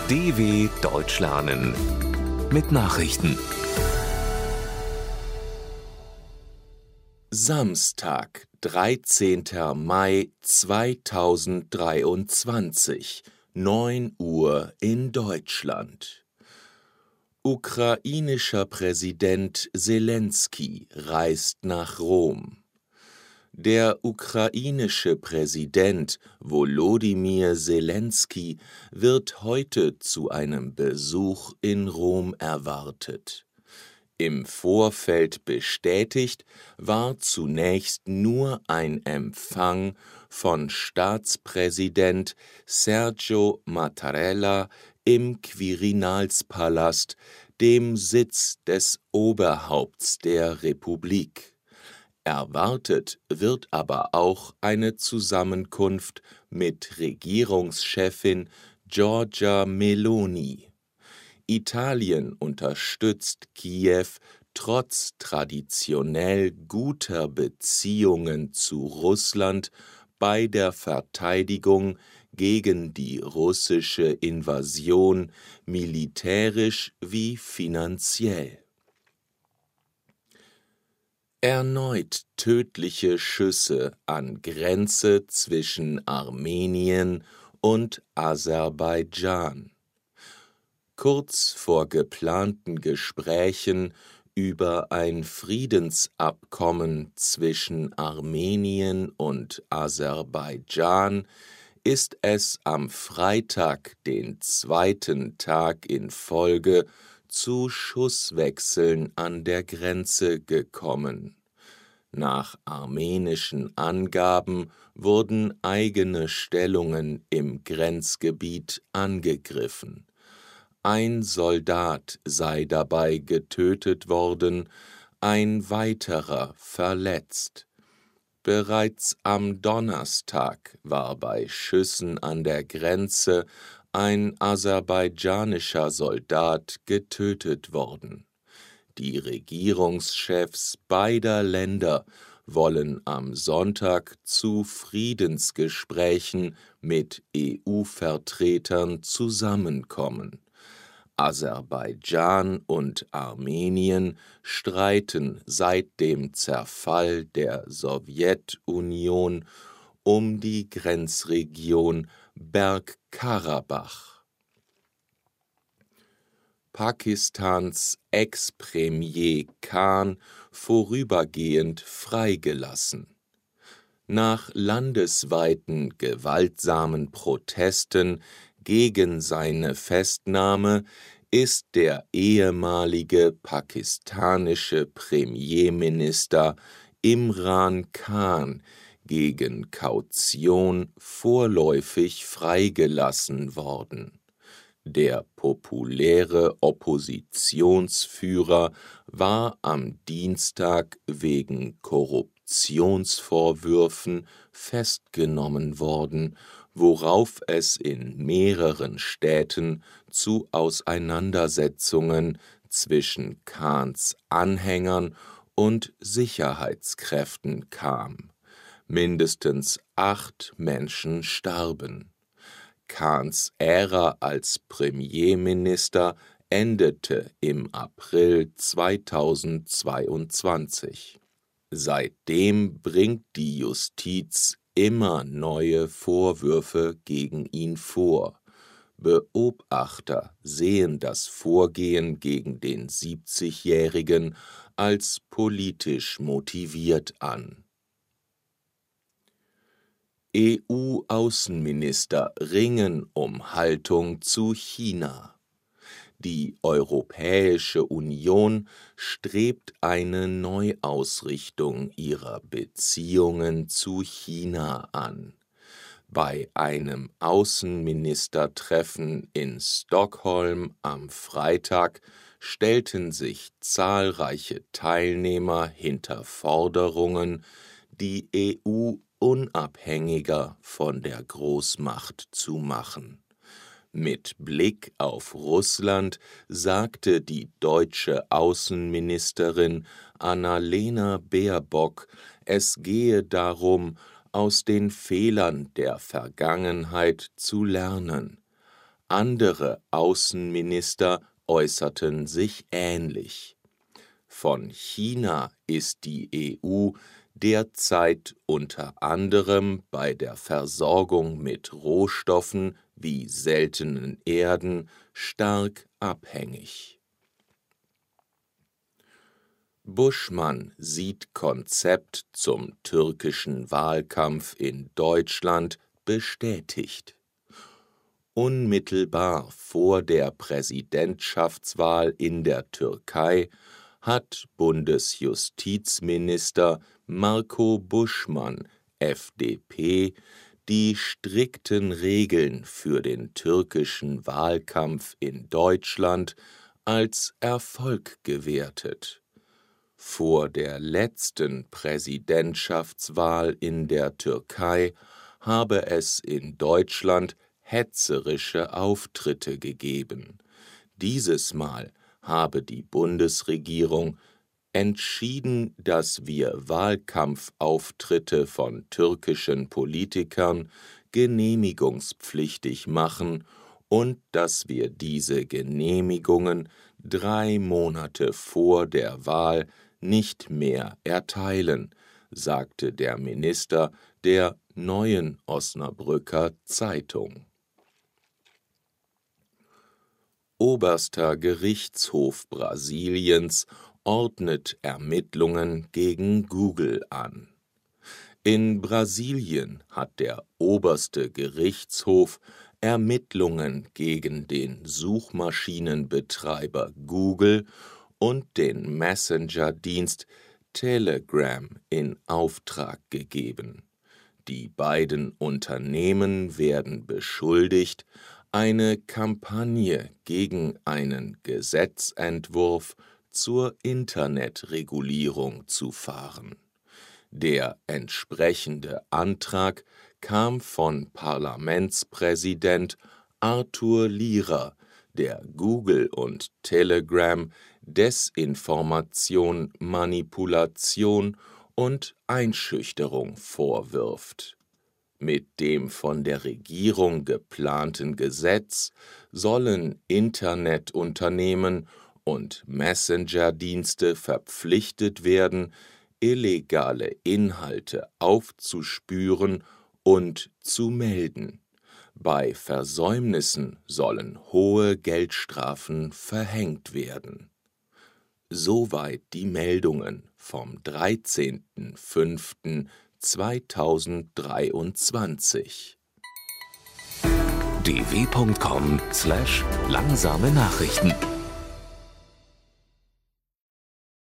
DW Deutsch lernen mit Nachrichten. Samstag, 13. Mai 2023, 9 Uhr in Deutschland. Ukrainischer Präsident Selenskyj reist nach Rom. Der ukrainische Präsident Volodymyr Selenskyj wird heute zu einem Besuch in Rom erwartet. Im Vorfeld bestätigt war zunächst nur ein Empfang von Staatspräsident Sergio Mattarella im Quirinalspalast, dem Sitz des Oberhaupts der Republik. Erwartet wird aber auch eine Zusammenkunft mit Regierungschefin Giorgia Meloni. Italien unterstützt Kiew trotz traditionell guter Beziehungen zu Russland bei der Verteidigung gegen die russische Invasion, militärisch wie finanziell. Erneut tödliche Schüsse an Grenze zwischen Armenien und Aserbaidschan. Kurz vor geplanten Gesprächen über ein Friedensabkommen zwischen Armenien und Aserbaidschan ist es am Freitag, den zweiten Tag in Folge, zu Schusswechseln an der Grenze gekommen. Nach armenischen Angaben wurden eigene Stellungen im Grenzgebiet angegriffen. Ein Soldat sei dabei getötet worden, ein weiterer verletzt. Bereits am Donnerstag war bei Schüssen an der Grenze ein aserbaidschanischer Soldat getötet worden. Die Regierungschefs beider Länder wollen am Sonntag zu Friedensgesprächen mit EU-Vertretern zusammenkommen. Aserbaidschan und Armenien streiten seit dem Zerfall der Sowjetunion um die Grenzregion Bergkarabach. Pakistans Ex-Premier Khan vorübergehend freigelassen. Nach landesweiten gewaltsamen Protesten gegen seine Festnahme ist der ehemalige pakistanische Premierminister Imran Khan gegen Kaution vorläufig freigelassen worden. Der populäre Oppositionsführer war am Dienstag wegen Korruptionsvorwürfen festgenommen worden, worauf es in mehreren Städten zu Auseinandersetzungen zwischen Khans Anhängern und Sicherheitskräften kam. Mindestens 8 Menschen starben. Khans Ära als Premierminister endete im April 2022. Seitdem bringt die Justiz immer neue Vorwürfe gegen ihn vor. Beobachter sehen das Vorgehen gegen den 70-Jährigen als politisch motiviert an. EU-Außenminister ringen um Haltung zu China. Die Europäische Union strebt eine Neuausrichtung ihrer Beziehungen zu China an. Bei einem Außenministertreffen in Stockholm am Freitag stellten sich zahlreiche Teilnehmer hinter Forderungen, die EU unabhängiger von der Großmacht zu machen. Mit Blick auf Russland sagte die deutsche Außenministerin Annalena Baerbock, es gehe darum, aus den Fehlern der Vergangenheit zu lernen. Andere Außenminister äußerten sich ähnlich. Von China ist die EU derzeit unter anderem bei der Versorgung mit Rohstoffen wie seltenen Erden stark abhängig. Buschmann sieht Konzept zum türkischen Wahlkampf in Deutschland bestätigt. Unmittelbar vor der Präsidentschaftswahl in der Türkei hat Bundesjustizminister Marco Buschmann, FDP, die strikten Regeln für den türkischen Wahlkampf in Deutschland als Erfolg gewertet. Vor der letzten Präsidentschaftswahl in der Türkei habe es in Deutschland hetzerische Auftritte gegeben. Dieses Mal habe die Bundesregierung entschieden, dass wir Wahlkampfauftritte von türkischen Politikern genehmigungspflichtig machen und dass wir diese Genehmigungen 3 Monate vor der Wahl nicht mehr erteilen, sagte der Minister der Neuen Osnabrücker Zeitung. Oberster Gerichtshof Brasiliens ordnet Ermittlungen gegen Google an. In Brasilien hat der oberste Gerichtshof Ermittlungen gegen den Suchmaschinenbetreiber Google und den Messenger-Dienst Telegram in Auftrag gegeben. Die beiden Unternehmen werden beschuldigt, eine Kampagne gegen einen Gesetzentwurf zur Internetregulierung zu fahren. Der entsprechende Antrag kam von Parlamentspräsident Arthur Lira, der Google und Telegram Desinformation, Manipulation und Einschüchterung vorwirft. Mit dem von der Regierung geplanten Gesetz sollen Internetunternehmen und Messenger-Dienste verpflichtet werden, illegale Inhalte aufzuspüren und zu melden. Bei Versäumnissen sollen hohe Geldstrafen verhängt werden. Soweit die Meldungen vom 13.05.2023. dw.com/langsame Nachrichten